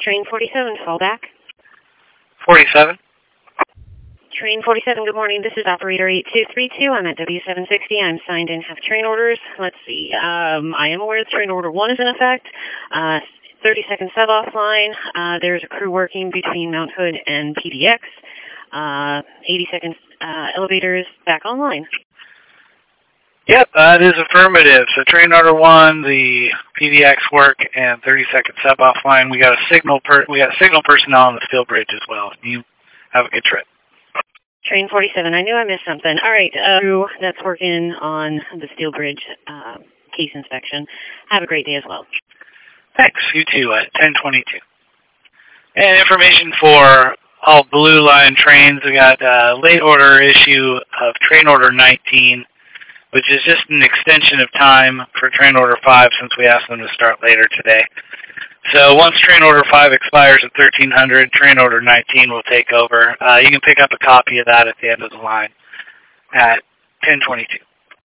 Train 47, fallback. 47. Train 47, good morning. This is operator 8232. I'm at W760. I'm signed in, have train orders. Let's see. I am aware that train order 1 is in effect. 30-second sub-offline. There's a crew working between Mount Hood and PDX. 80 seconds elevators back online. Yep, that is affirmative. So train order 1, the PDX work, and 30-second sub offline. We got signal personnel on the steel bridge as well. You have a good trip. Train 47. I knew I missed something. All right, crew that's working on the steel bridge case inspection. Have a great day as well. Thanks. You too. At 10:22. And information for all Blue Line trains. We got a late order issue of train order 19. Which is just an extension of time for train order 5 since we asked them to start later today. So once train order 5 expires at 1300, train order 19 will take over. You can pick up a copy of that at the end of the line at 10:22.